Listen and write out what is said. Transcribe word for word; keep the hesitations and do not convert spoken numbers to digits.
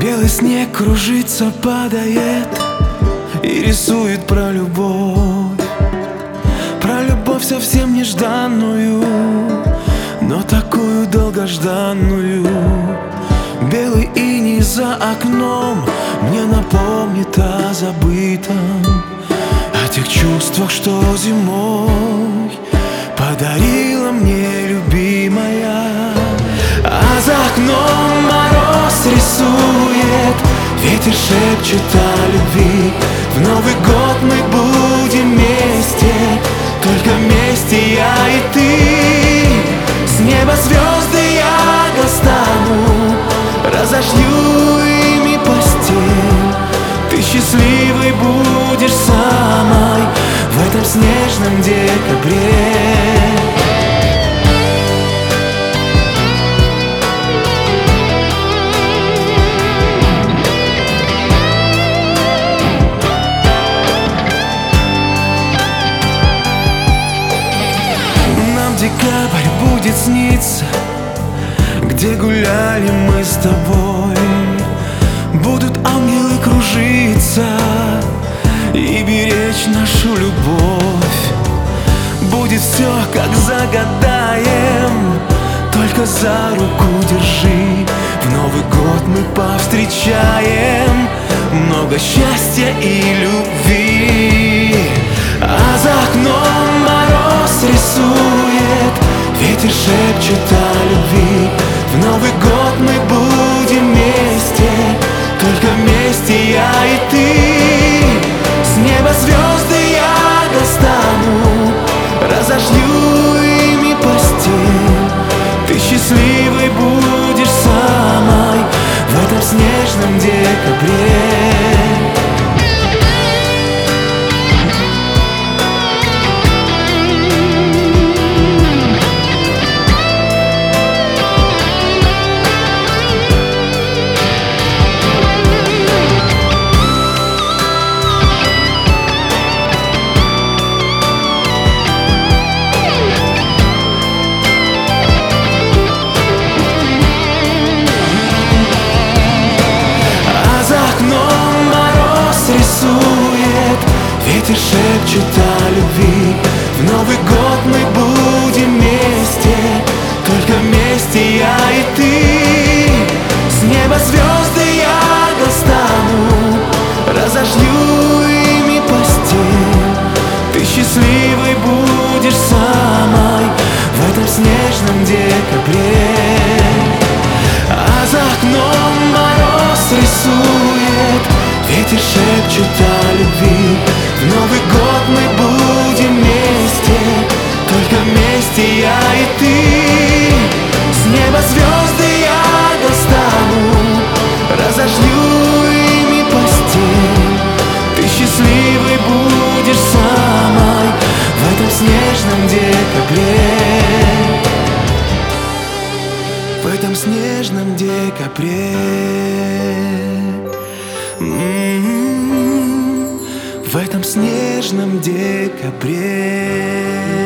Белый снег кружится, падает и рисует про любовь, про любовь совсем нежданную, но такую долгожданную. Белый иней за окном мне напомнит о забытом, о тех чувствах, что зимой подарила мне любимая. А за окном мороз рисует, ветер шепчет о любви. В Новый год мы будем вместе, только вместе я и ты. С неба звезды я достану, разожгу ими постель. Ты счастливой будешь самой в этом снежном декабре. Декабрь будет сниться, где гуляли мы с тобой. Будут ангелы кружиться и беречь нашу любовь. Будет все, как загадаем, только за руку держи. В Новый год мы повстречаем много счастья и любви. А за окном мороз рисует, ветер шепчет о любви. В Новый год мы будем вместе, только вместе я и ты. С неба звезды я достану, разожгу ими постель. Ты счастливой будешь самой в этом снежном декабре. Ветер шепчет о любви. В Новый год мы будем вместе, только вместе я и ты. С неба звезды я достану, разожгу ими постель. Ты счастливой будешь самой в этом снежном декабре. А за окном мороз рисует, ветер шепчет о любви. В Новый год мы будем вместе, только вместе я и ты. С неба звезды я достану, разожгу ими постель. Ты счастливой будешь самой в этом снежном декабре. В этом снежном декабре. В этом снежном декабре.